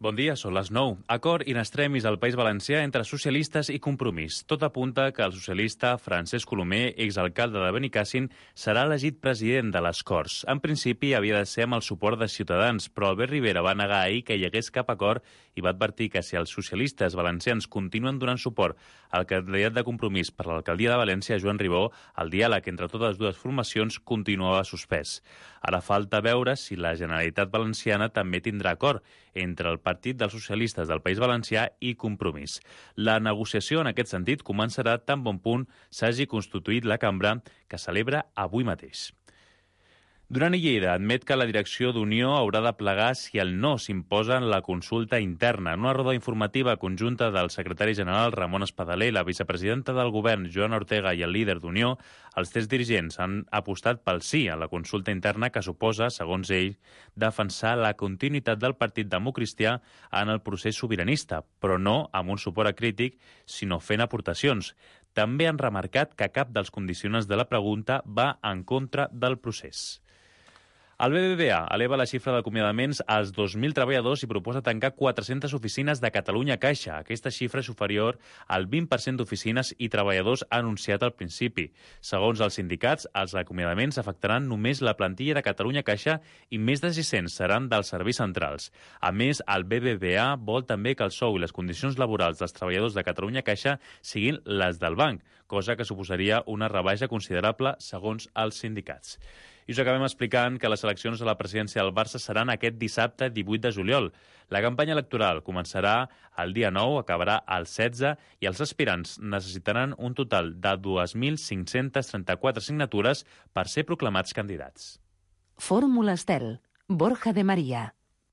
Bon dia, són les 9. Acord in extremis al País Valencià entre socialistes i Compromís. Tot apunta que el socialista Francesc Colomer, exalcalde de Benicàssim, serà elegit president de les Corts. En principi havia de ser amb el suport de Ciutadans, però Albert Rivera va negar ahir que hi hagués cap acord i va advertir que si els socialistes valencians continuen donant suport al candidat de Compromís per l'alcaldia de València, Joan Ribó, el diàleg entre totes dues formacions continuava suspès. Ara falta veure si la Generalitat Valenciana també tindrà acord entre el Partit dels Socialistes del País Valencià i Compromís. La negociació en aquest sentit començarà tan bon punt s'hagi constituït la cambra que celebra avui mateix. Duran i Lleida admet que la direcció d'Unió haurà de plegar si el no s'imposa en la consulta interna. En una roda informativa conjunta del secretari general Ramon Espadaler, la vicepresidenta del govern Joana Ortega i el líder d'Unió, els tres dirigents han apostat pel sí a la consulta interna que suposa, segons ell, defensar la continuïtat del Partit Democristià en el procés sobiranista, però no amb un suport acrític, sinó fent aportacions. També han remarcat que cap dels condicionants de la pregunta va en contra del procés. El BBVA eleva la xifra d'acomiadaments als 2.000 treballadors i proposa tancar 400 oficines de Catalunya Caixa. Aquesta xifra és superior al 20% d'oficines i treballadors anunciat al principi. Segons els sindicats, els acomiadaments afectaran només la plantilla de Catalunya Caixa i més de 600 seran dels serveis centrals. A més, el BBVA vol també que el sou i les condicions laborals dels treballadors de Catalunya Caixa siguin les del banc, cosa que suposaria una rebaixa considerable segons els sindicats. I us acabem explicant que les eleccions a la presidència del Barça seran aquest dissabte 18 de juliol. La campanya electoral començarà el dia 9, acabarà el 16 i els aspirants necessitaran un total de 2.534 signatures per ser proclamats candidats. Fórmula Estel, Borja de María.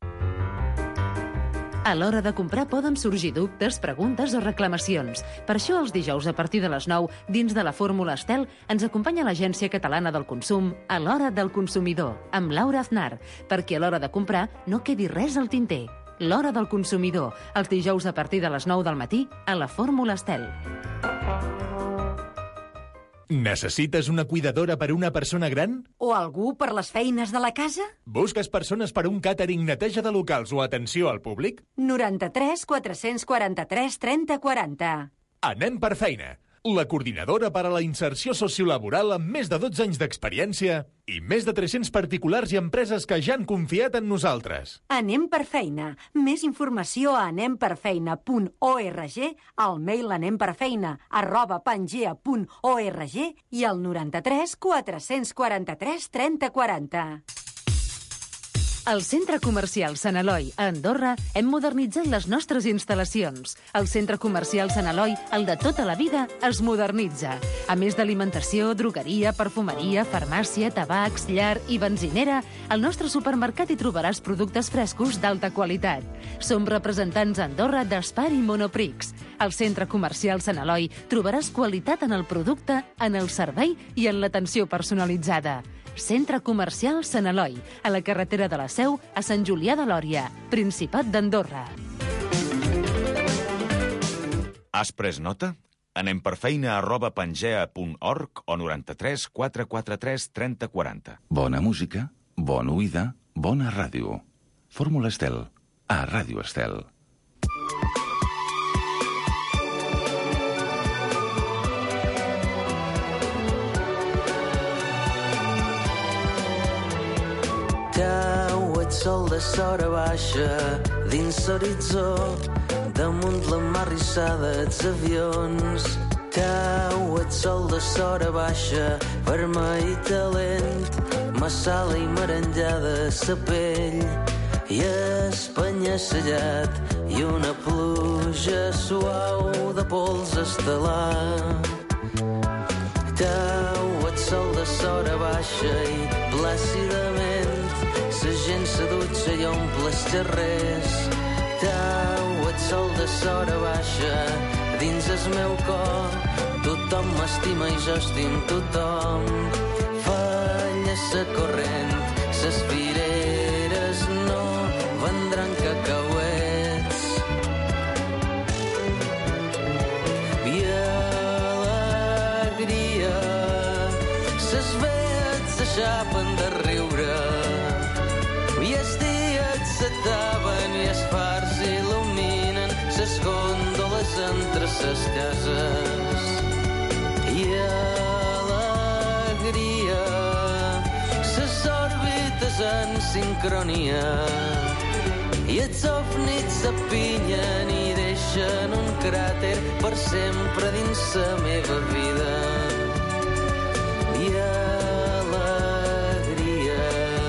A l'hora de comprar poden sorgir dubtes, preguntes o reclamacions. Per això els dijous a partir de les 9, dins de la Fórmula Estel, ens acompanya l'Agència Catalana del Consum a l'hora del consumidor, amb Laura Aznar, perquè a l'hora de comprar no quedi res al tinter. L'hora del consumidor, els dijous a partir de les 9 del matí a la Fórmula Estel. Necessites una cuidadora per a una persona gran? O algú per les feines de la casa? Busques persones per a un càtering, neteja de locals o atenció al públic? 93 443 30 40. Anem per feina. La coordinadora per a la inserció sociolaboral amb més de 12 anys d'experiència i més de 300 particulars i empreses que ja han confiat en nosaltres. Anem per feina. Més informació a anemperfeina.org, al mail anemperfeina@pangea.org i al 93 443 30 40. Al Centre Comercial Sant Eloi, a Andorra, hem modernitzat les nostres instal·lacions. El Centre Comercial Sant Eloi, el de tota la vida, es modernitza. A més d'alimentació, drogueria, perfumeria, farmàcia, tabacs, llar i benzinera, al nostre supermercat hi trobaràs productes frescos d'alta qualitat. Som representants a Andorra d'Espar i Monoprix. Al Centre Comercial Sant Eloi trobaràs qualitat en el producte, en el servei i en l'atenció personalitzada. Centre Comercial Sant Eloi, a la carretera de la Seu, a Sant Julià de Lòria, Principat d'Andorra. Has pres nota? Anem per feina@pangea.org o 93 443 30 40. Bona música, bona oïda, bona ràdio. Fórmula Estel, a Ràdio Estel. Cau el sol de sora baixa dins l'horitzó, damunt la mar rissada els avions. Cau el sol de sora baixa, vermell i talent, massala i merenjada sa pell, i Espanya sellat i una pluja suau de pols estel·lar. Cau el sol de sora baixa i plàcidament la gent se dutxa i omple els carrers. Cau el sol de sora baixa dins el meu cor. Tothom m'estima i jo estim tothom. Falla sa corrent, ses fireres no vendran cacauets. I alegria, ses vets s'aixapen de riure. I els dies s'ataven i es farts i entre ses cases. I alegria, ses òrbites en sincronia, i els ovnis s'apinyen i deixen un cràter per sempre dins la meva vida. I alegria.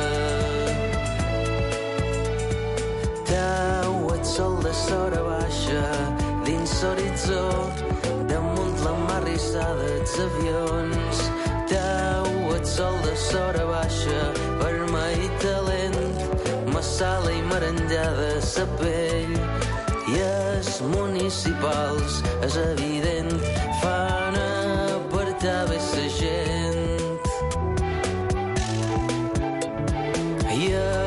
Tau, el sol de sora baixa dins l'horitzó, damunt la mar rissada els avions. Tau, el sol de sora baixa, vermell talent, massala i merengada sa pell. I els municipals, és evident, fan apartar bé sa gent. I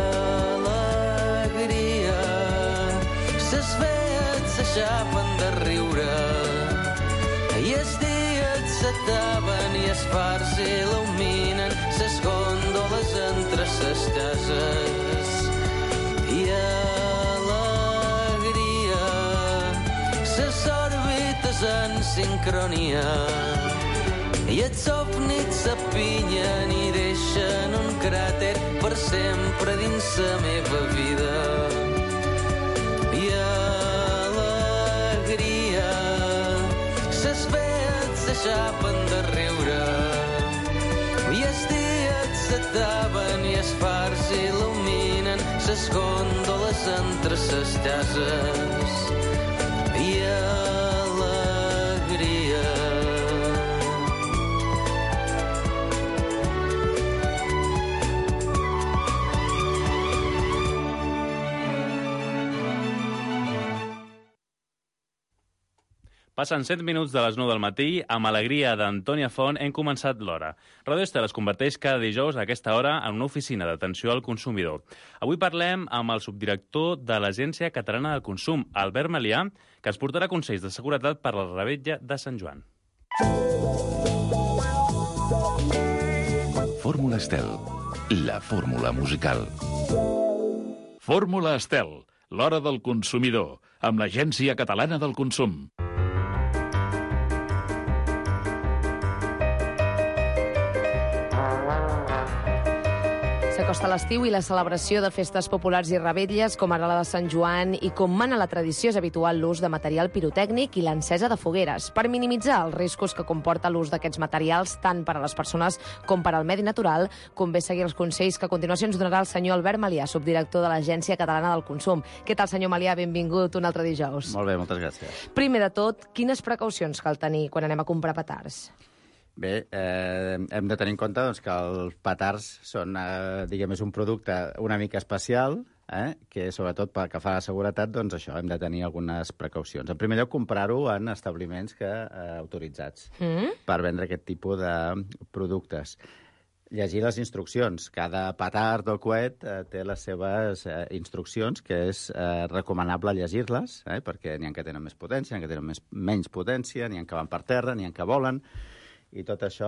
alegria, ses veets s'aixapen de riure, i els dies s'ataven i els fars il·luminen ses gòndoles entre ses cases. I alegria, ses òrbites en sincronia, i els ovnis s'apinyen i deixen un cràter per sempre dins la meva vida. I alegria, ses veets s'aixapen de riure, i els dies s'ataven i els fars il·luminen ses gòndoles entre ses cases. I alegria. Passen 7 minuts de les 9 del matí. Amb alegria d'Antònia Font hem començat l'hora. Radio Estel es converteix cada dijous a aquesta hora en una oficina d'atenció al consumidor. Avui parlem amb el subdirector de l'Agència Catalana del Consum, Albert Melià, que ens portarà consells de seguretat per la revetlla de Sant Joan. Fórmula Estel, la fórmula musical. Fórmula Estel, l'hora del consumidor, amb l'Agència Catalana del Consum. S'acosta l'estiu i la celebració de festes populars i revetlles, com ara la de Sant Joan, i com mana la tradició és habitual l'ús de material pirotècnic i l'encesa de fogueres. Per minimitzar els riscos que comporta l'ús d'aquests materials, tant per a les persones com per al medi natural, convé seguir els consells que a continuació ens donarà el senyor Albert Melià, subdirector de l'Agència Catalana del Consum. Què tal, senyor Melià? Benvingut un altre dijous. Molt bé, moltes gràcies. Primer de tot, quines precaucions cal tenir quan anem a comprar petards? Bé, hem de tenir en compte doncs, que els petards són, diguem, és un producte una mica especial, que sobretot pel que fa a la seguretat, doncs això, hem de tenir algunes precaucions. En primer lloc, comprar-ho en establiments autoritzats per vendre aquest tipus de productes. Llegir les instruccions. Cada petard o coet té les seves instruccions, que és recomanable llegir-les, perquè n'hi ha que tenen més potència, n'hi ha que tenen menys potència, n'hi ha que van per terra, n'hi ha que volen. I tot això,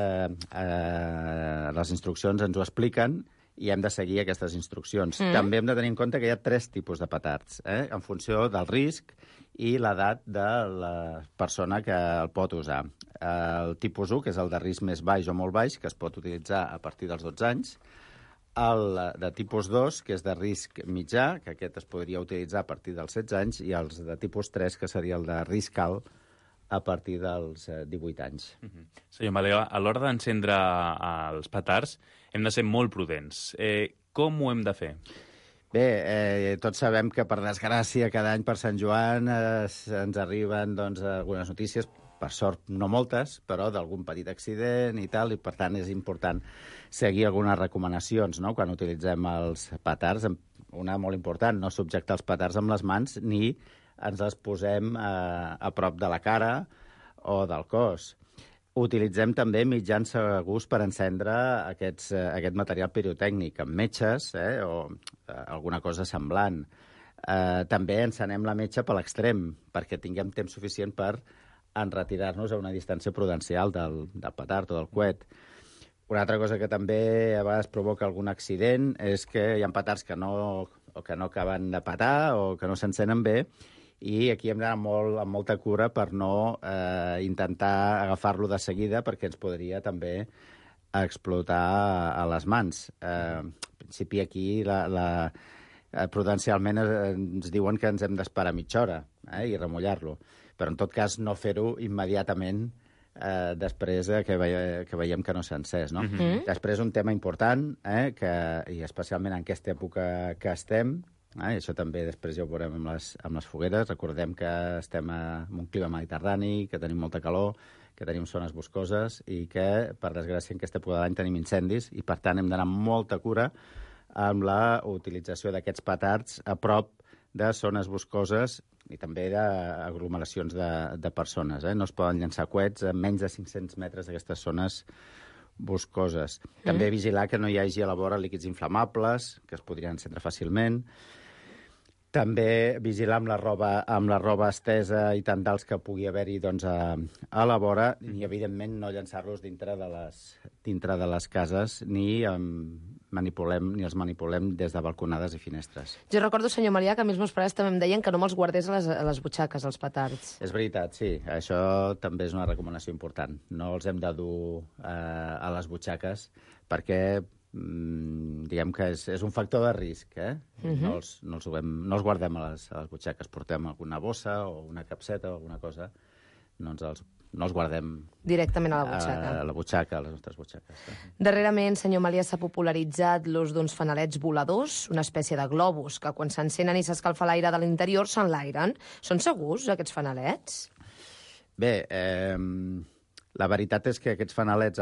les instruccions ens ho expliquen i hem de seguir aquestes instruccions. També hem de tenir en compte que hi ha 3 tipus de petards, en funció del risc i l'edat de la persona que el pot usar. El tipus 1, que és el de risc més baix o molt baix, que es pot utilitzar a partir dels 12 anys. El de tipus 2, que és de risc mitjà, que aquest es podria utilitzar a partir dels 16 anys, i els de tipus 3, que seria el de risc alt, a partir dels 18 anys. Senyor Melià, a l'hora d'encendre els petards hem de ser molt prudents. Com ho hem de fer? Bé, tots sabem que, per desgràcia, cada any per Sant Joan ens arriben algunes notícies, per sort no moltes, però d'algun petit accident i tal, i per tant és important seguir algunes recomanacions, no?, quan utilitzem els petards. Una molt important, no subjectar els petards amb les mans ni ens les posem a prop de la cara o del cos. Utilitzem també mitjans segurs per encendre aquest material pirotècnic, amb metges o alguna cosa semblant. També encenem la metxa per l'extrem, perquè tinguem temps suficient per enretirar-nos a una distància prudencial del petard o del coet. Una altra cosa que també a vegades provoca algun accident és que hi ha petards que no acaben de petar o que no s'encenen bé, i aquí hem d'anar amb molta cura per no intentar agafar-lo de seguida, perquè ens podria també explotar a les mans. En principi, aquí prudencialment ens diuen que ens hem d'esperar mitja hora i remullar-lo, però en tot cas no fer-ho immediatament després que veiem que no s'ha encès. No? Després, un tema important, i especialment en aquesta època que estem, i això també després ja ho veurem amb les fogueres, recordem que estem en un clima mediterrani, que tenim molta calor, que tenim zones boscoses i que, per desgràcia, en aquesta època de l'any tenim incendis i, per tant, hem d'anar amb molta cura amb la utilització d'aquests petards a prop de zones boscoses i també d'aglomeracions de persones. No es poden llançar coets a menys de 500 metres d'aquestes zones boscoses. També vigilar que no hi hagi a la vora líquids inflamables, que es podrien encendre fàcilment. També vigilar amb la roba estesa i tendals que pugui haver-hi a la vora i, evidentment, no llançar-los dintre de les cases ni els manipulem des de balconades i finestres. Jo recordo, senyor Marià, que a mi els meus pares també em deien que no me'ls guardés a les butxaques, els petards. És veritat, sí. Això també és una recomanació important. No els hem de dur a les butxaques perquè diguem que és un factor de risc, no els guardem a les butxaques, portem alguna bossa o una capseta o alguna cosa, no els guardem directament a la butxaca. A les nostres butxaques. Darrerament, senyor Marià, s'ha popularitzat l'ús d'uns fanalets voladors, una espècie de globus, que quan s'encenen i s'escalfa l'aire de l'interior s'enlairen. Són segurs, aquests fanalets? Bé, la veritat és que aquests fanalets,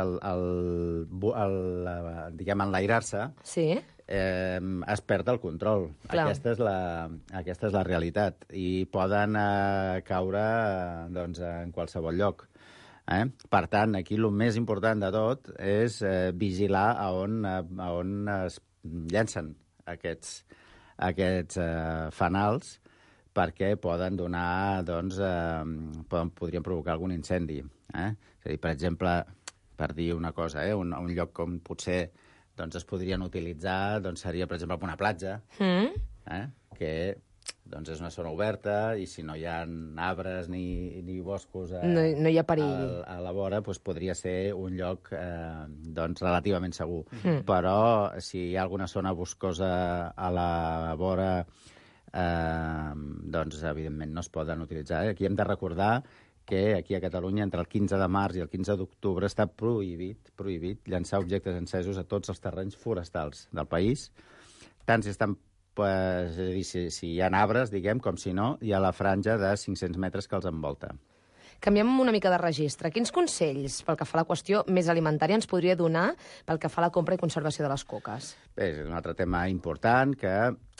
diguem, enlairar-se, es perd el control. Aquesta és la realitat. I poden caure en qualsevol lloc. Per tant, aquí el més important de tot és vigilar a on es llencen aquests fanals, perquè poden donar, podrien provocar algun incendi. És a dir, per exemple, per dir una cosa, un lloc com potser es podrien utilitzar, seria, per exemple, una platja, que és una zona oberta i si no hi ha arbres ni boscos no hi ha perill a la vora, podria ser un lloc relativament segur. Però si hi ha alguna zona boscosa a la vora, evidentment no es poden utilitzar. Aquí hem de recordar que aquí a Catalunya, entre el 15 de març i el 15 d'octubre, està prohibit llançar objectes encesos a tots els terrenys forestals del país, tant si estan és a dir, si hi ha arbres, diguem, com si no, hi ha la franja de 500 metres que els envolta. Canviem una mica de registre. Quins consells, pel que fa a la qüestió més alimentària, ens podria donar pel que fa a la compra i conservació de les coques? Bé, és un altre tema important que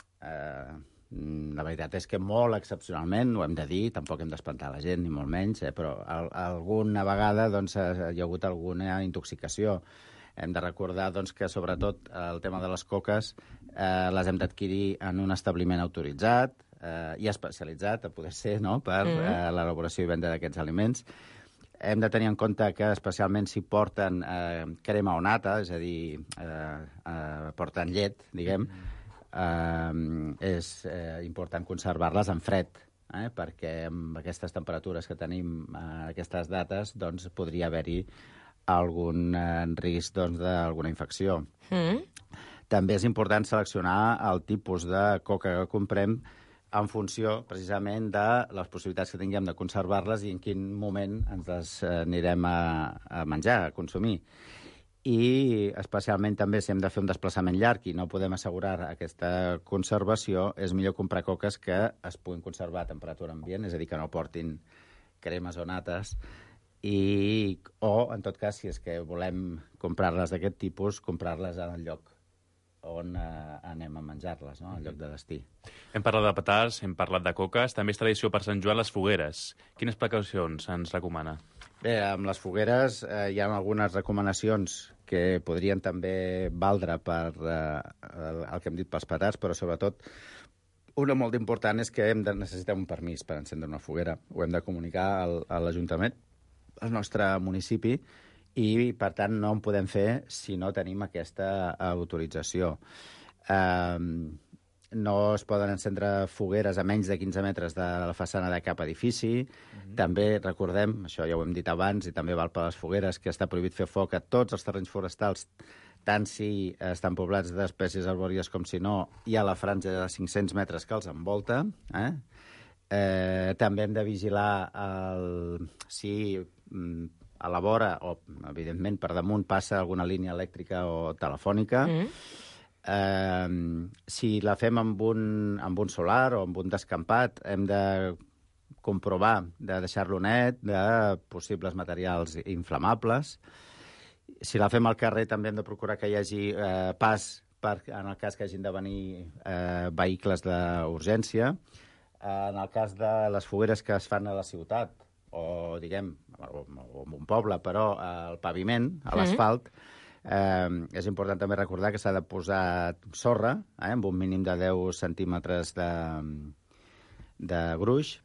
la veritat és que molt excepcionalment, ho hem de dir, tampoc hem d'espantar la gent, ni molt menys, però alguna vegada hi ha hagut alguna intoxicació. Hem de recordar que, sobretot, el tema de les coques les hem d'adquirir en un establiment autoritzat i especialitzat, a poder ser, per l'elaboració i venda d'aquests aliments. Hem de tenir en compte que, especialment, si porten crema o nata, és a dir, porten llet, diguem, és important conservar-les en fred, perquè amb aquestes temperatures que tenim a aquestes dates podria haver-hi algun risc d'alguna infecció. També és important seleccionar el tipus de coca que comprem en funció, precisament, de les possibilitats que tinguem de conservar-les i en quin moment ens les anirem a menjar, a consumir. I, especialment, també, si hem de fer un desplaçament llarg i no podem assegurar aquesta conservació, és millor comprar coques que es puguin conservar a temperatura ambient, és a dir, que no portin cremes o nates, o, en tot cas, si és que volem comprar-les d'aquest tipus, comprar-les en el lloc on anem a menjar-les, no? En lloc de destí. Hem parlat de petards, hem parlat de coques, també és tradició per Sant Joan les fogueres. Quines precaucions ens recomana? Bé, amb les fogueres hi ha algunes recomanacions que podrien també valdre per el que hem dit pels petards, però sobretot una molt important és que necessitem un permís per encendre una foguera. Ho hem de comunicar a l'Ajuntament, al nostre municipi, i, per tant, no en podem fer si no tenim aquesta autorització. no es poden encendre fogueres a menys de 15 metres de la façana de cap edifici. També recordem, això ja ho hem dit abans, i també val per les fogueres, que està prohibit fer foc a tots els terrenys forestals, tant si estan poblats d'espècies arbòries com si no, i a la franja de 500 metres que els envolta. També hem de vigilar si a la vora, o evidentment per damunt, passa alguna línia elèctrica o telefònica. Si la fem amb un solar o amb un descampat, hem de comprovar de deixar-lo net de possibles materials inflamables. Si la fem al carrer, també hem de procurar que hi hagi pas en el cas que hagin de venir vehicles d'urgència. En el cas de les fogueres que es fan a la ciutat, o diguem, o en un poble, però al paviment, a l'asfalt, és important també recordar que s'ha de posar sorra, amb un mínim de 10 centímetres de gruix.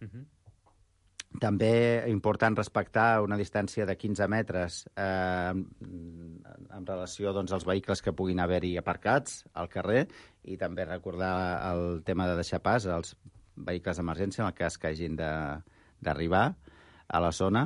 També important respectar una distància de 15 metres en relació als vehicles que puguin haver-hi aparcats al carrer, i també recordar el tema de deixar pas als vehicles d'emergència en el cas que hagin d'arribar a la zona.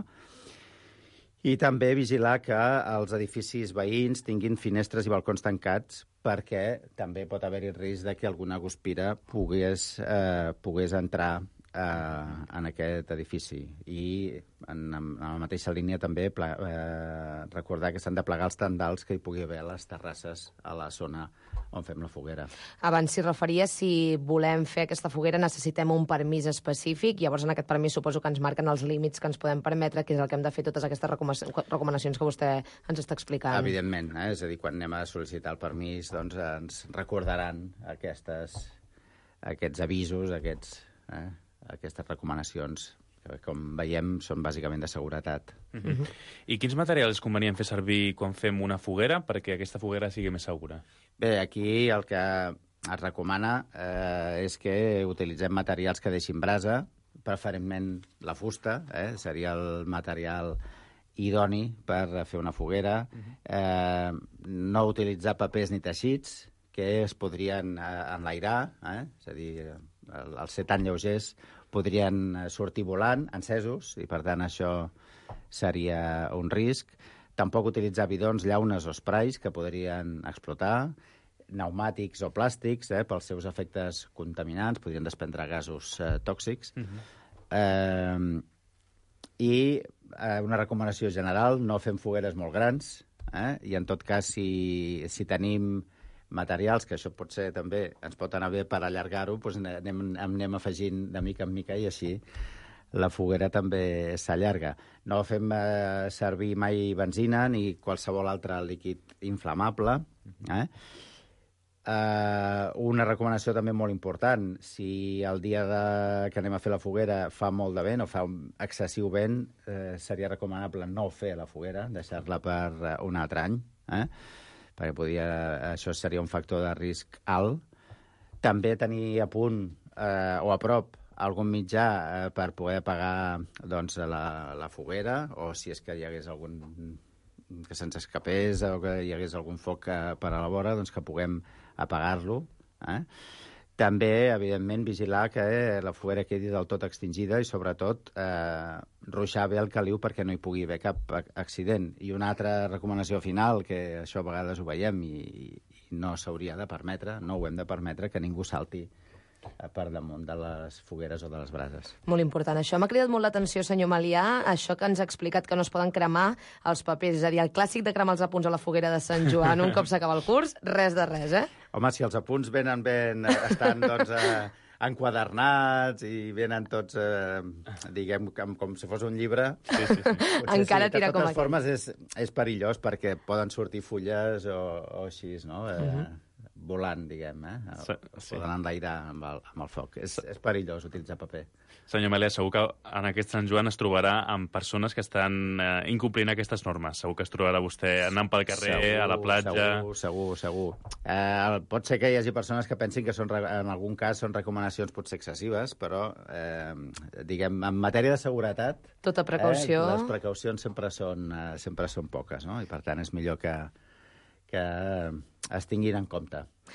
I també vigilar que els edificis veïns tinguin finestres i balcons tancats, perquè també pot haver-hi risc de que alguna guspira pogués entrar en aquest edifici. I en la mateixa línia també recordar que s'han de plegar els tendals que hi pugui haver a les terrasses a la zona on fem la foguera. Abans s'hi referia, si volem fer aquesta foguera necessitem un permís específic, llavors en aquest permís suposo que ens marquen els límits que ens podem permetre, que és el que hem de fer totes aquestes recomanacions que vostè ens està explicant. Evidentment, és a dir, quan anem a sol·licitar el permís, doncs ens recordaran aquests avisos, aquestes recomanacions, que com veiem són bàsicament de seguretat. I quins materials és convenient fer servir quan fem una foguera perquè aquesta foguera sigui més segura? Bé, aquí el que es recomana és que utilitzem materials que deixin brasa, preferentment la fusta, seria el material idoni per fer una foguera. No utilitzar papers ni teixits, que es podrien enlairar, és a dir, al ser tan lleugers podrien sortir volant, encesos, i per tant això seria un risc. Tampoc utilitzar bidons, llaunes o sprays que podrien explotar, pneumàtics o plàstics, pels seus efectes contaminants, podrien desprendre gasos tòxics. I una recomanació general, no fem fogueres molt grans, i en tot cas, si tenim materials, que això potser també ens pot anar bé per allargar-ho, doncs anem afegint de mica en mica i així la foguera també s'allarga. No fem servir mai benzina ni qualsevol altre líquid inflamable. Una recomanació també molt important, si el dia que anem a fer la foguera fa molt de vent o fa excessiu vent, seria recomanable no fer la foguera, deixar-la per un altre any, perquè això seria un factor de risc alt. També tenir a punt o a prop algun mitjà per poder apagar la foguera, o si és que hi hagués algun que se'ns escapés o que hi hagués algun foc per a la vora, doncs que puguem apagar-lo. També, evidentment, vigilar que la foguera quedi del tot extingida i, sobretot, ruixar bé el caliu perquè no hi pugui haver cap accident. I una altra recomanació final, que això a vegades ho veiem i no s'hauria de permetre, no ho hem de permetre, que ningú salti per damunt de les fogueres o de les brases. Molt important. Això m'ha cridat molt l'atenció, senyor Malià, això que ens ha explicat que no es poden cremar els papers, és a dir, el clàssic de cremar els apunts a la foguera de Sant Joan un cop s'acaba el curs, res de res, Home, si els apunts estan enquadernats i venen tots, diguem, com si fos un llibre, encara tira com aquell. De totes formes, és perillós perquè poden sortir fulles o així, no? Volant, diguem, poden enlairar amb el foc. És perillós utilitzar paper. Senyor Malià, segur que en aquest Sant Joan es trobarà amb persones que estan incomplint aquestes normes. Segur que es trobarà vostè anant pel carrer, a la platja... Segur. Pot ser que hi hagi persones que pensin que en algun cas són recomanacions potser excessives, però, diguem, en matèria de seguretat... Tota precaució... Les precaucions sempre són poques, no? I, per tant, és millor que es tinguin en compte.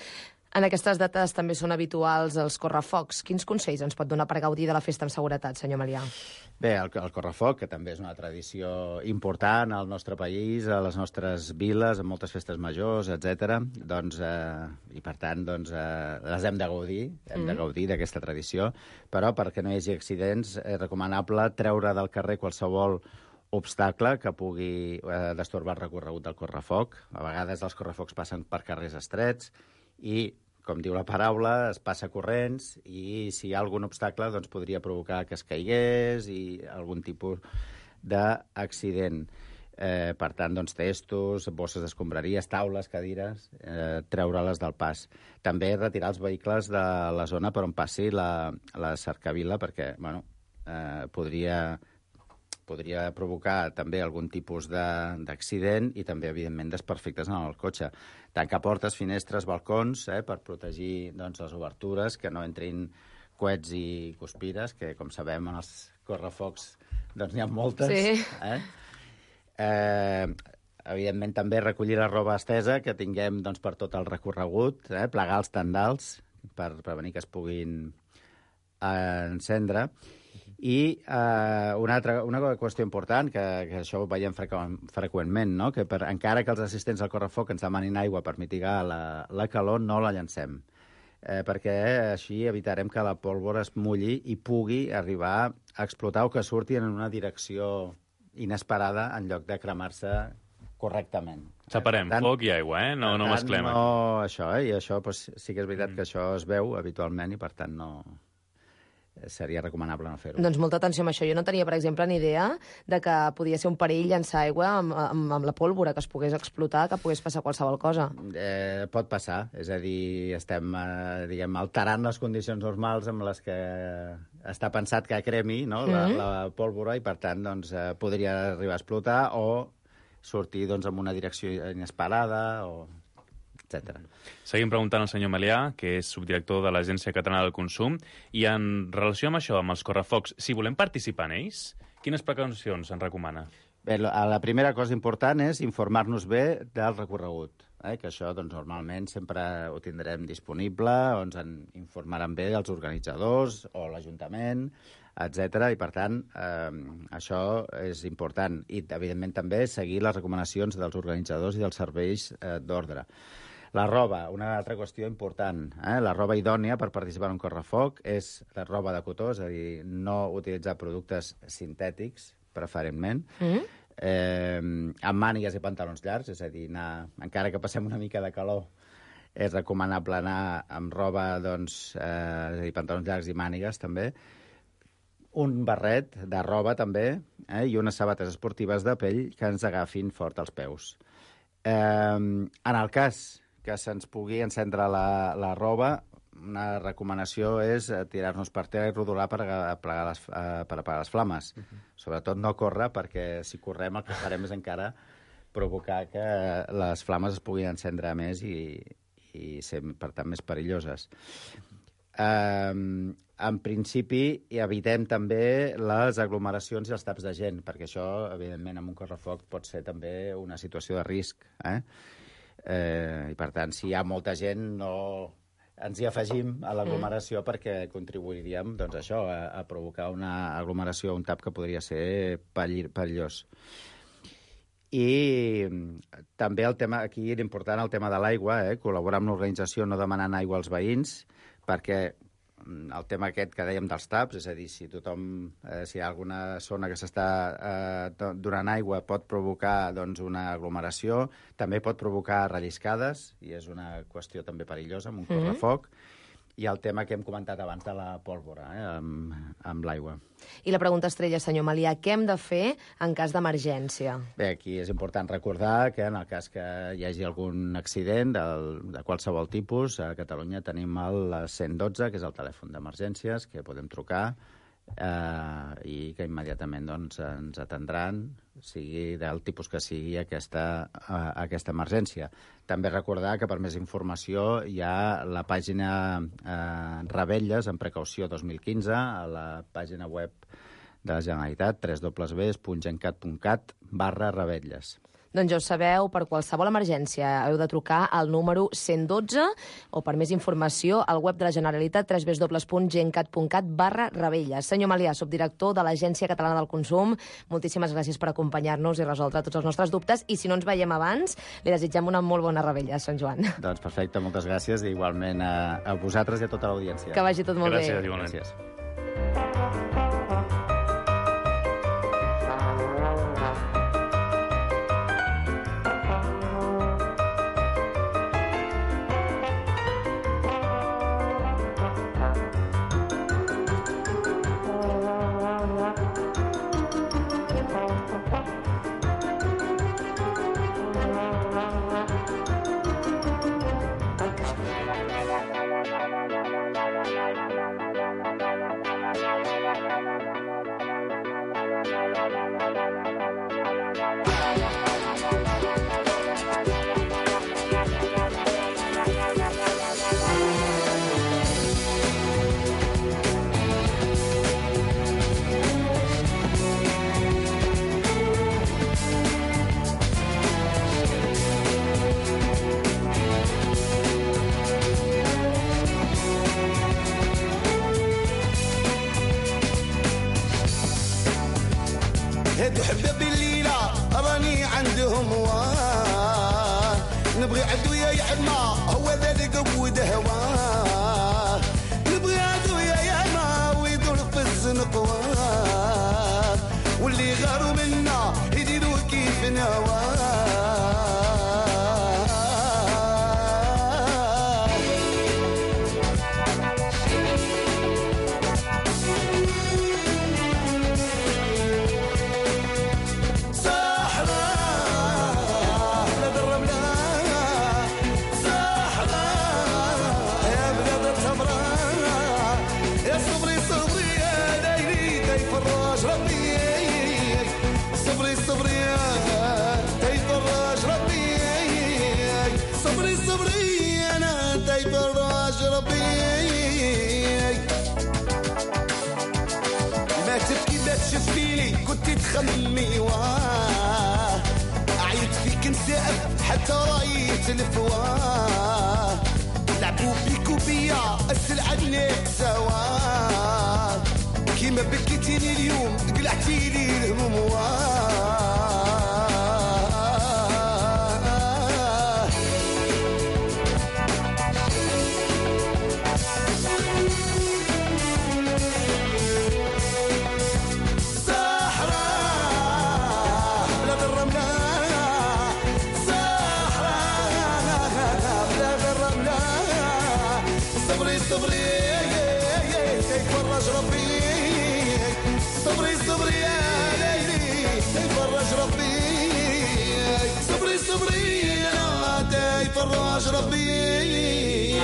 En aquestes dates també són habituals els correfocs. Quins consells ens pot donar per gaudir de la festa amb seguretat, senyor Melià? Bé, el correfoc, que també és una tradició important al nostre país, a les nostres viles, en moltes festes majors, etc. I per tant, les hem de gaudir, d'aquesta tradició, però perquè no hi hagi accidents és recomanable treure del carrer qualsevol obstacle que pugui destorbar el recorregut del correfoc. A vegades els correfocs passen per carrers estrets i, com diu la paraula, es passa corrents i si hi ha algun obstacle doncs podria provocar que es caigués i algun tipus d'accident. Per tant, testos, bosses d'escombraries, taules, cadires, treure-les del pas. També retirar els vehicles de la zona per on passi la cercavila perquè podria provocar també algun tipus d'accident i també, evidentment, desperfectes en el cotxe. Tancar portes, finestres, balcons, per protegir les obertures, que no entrin coets i guspires, que, com sabem, en els correfocs n'hi ha moltes. Sí. Evidentment, també recollir la roba estesa que tinguem per tot el recorregut, plegar els tendals per prevenir que es puguin encendre. I una qüestió important, que això ho veiem freqüentment, no? Que encara que els assistents al correfoc ens demanin aigua per mitigar la calor, no la llancem, perquè així evitarem que la pólvora es mulli i pugui arribar a explotar o que surti en una direcció inesperada en lloc de cremar-se correctament. Separem foc i aigua, no mesclem. No, això, i això sí que és veritat que això es veu habitualment i, per tant, no seria recomanable no fer-ho. Doncs molta atenció amb això. Jo no tenia, per exemple, ni idea de que podia ser un perill llançar aigua amb la pólvora, que es pogués explotar, que pogués passar qualsevol cosa. Pot passar. És a dir, estem alterant les condicions normals amb les que està pensat que cremi la pólvora i, per tant, podria arribar a explotar o sortir amb una direcció inesperada o etc. Seguim preguntant al senyor Melià, que és subdirector de l'Agència Catalana del Consum, i en relació amb això, amb els correfocs, si volem participar en ells, quines precaucions ens recomana? Bé, la primera cosa important és informar-nos bé del recorregut, que això normalment sempre ho tindrem disponible, o ens en informaran bé els organitzadors o l'Ajuntament, etc. I, per tant, això és important. I, evidentment, també seguir les recomanacions dels organitzadors i dels serveis d'ordre. La roba, una altra qüestió important. La roba idònia per participar en un correfoc és la roba de cotó, és a dir, no utilitzar productes sintètics, preferentment, amb mànigues i pantalons llargs, és a dir, encara que passem una mica de calor, és recomanable anar amb roba, és a dir, pantalons llargs i mànigues, també. Un barret de roba, també, i unes sabates esportives de pell que ens agafin fort els peus. En el cas que se'ns pugui encendre la roba, una recomanació és tirar-nos per terra i rodolar per apagar les flames. Sobretot no córrer, perquè si correm el que farem és encara provocar que les flames es puguin encendre més i ser, per tant, més perilloses. En principi, evitem també les aglomeracions i els taps de gent, perquè això, evidentment, en un correfoc pot ser també una situació de risc. I, per tant, si hi ha molta gent, no ens hi afegim a l'aglomeració perquè contribuiríem a provocar una aglomeració, un tap que podria ser perillós. I també aquí l'important el tema de l'aigua, col·laborar amb l'organització no demanant aigua als veïns, perquè el tema aquest que dèiem dels taps, és a dir, si hi ha alguna zona que s'està donant aigua pot provocar una aglomeració, també pot provocar relliscades, i és una qüestió també perillosa amb un correfoc, i el tema que hem comentat abans de la pólvora, amb l'aigua. I la pregunta estrella, senyor Melià, què hem de fer en cas d'emergència? Bé, aquí és important recordar que en el cas que hi hagi algun accident de qualsevol tipus, a Catalunya tenim el 112, que és el telèfon d'emergències, que podem trucar i que immediatament ens atendran, sigui del tipus que sigui aquesta emergència. També recordar que per més informació hi ha la pàgina Revetlles en precaució 2015 a la pàgina web de la Generalitat, www.gencat.cat/Revetlles. Doncs ja ho sabeu, per qualsevol emergència heu de trucar al número 112 o per més informació al web de la Generalitat www.gencat.cat/Ravelles. Senyor Malià, subdirector de l'Agència Catalana del Consum, moltíssimes gràcies per acompanyar-nos i resoldre tots els nostres dubtes, i si no ens veiem abans, li desitgem una molt bona Ravella, Sant Joan. Doncs perfecte, moltes gràcies, i igualment a vosaltres i a tota l'audiència. Que vagi tot molt bé. Gràcies, igualment. Gràcies. هادو حباب الليلة راني عندهم واه نبغي عدويا يعمى هو ذلك قود هواه نبغي عدويا يعمى ويدور في الزنقواه واللي غاروا منا يديروا كيف نواه شفتيلي كنت تخممي واه عيط فيك نسأب حتى رايت الفواه لعبوا بيك وبيا السلعة بنيك سوا كيما بكيتيني اليوم قلعتيلي الهموم واه فراج ربي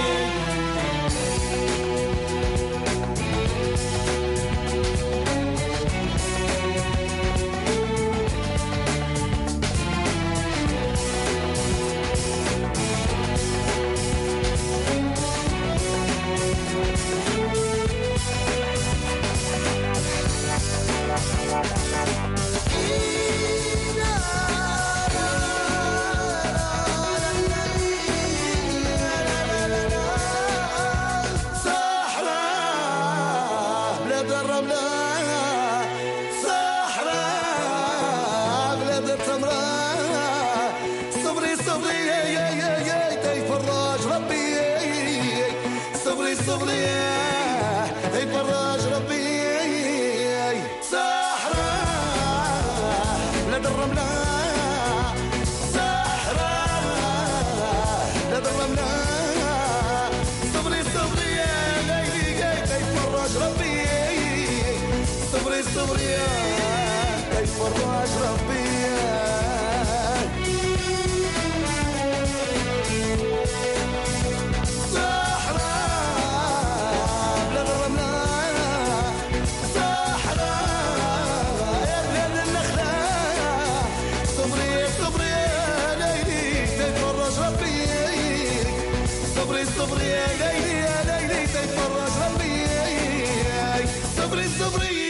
صبري يا ليلي يا ليلي تفرج ربي صبري صبري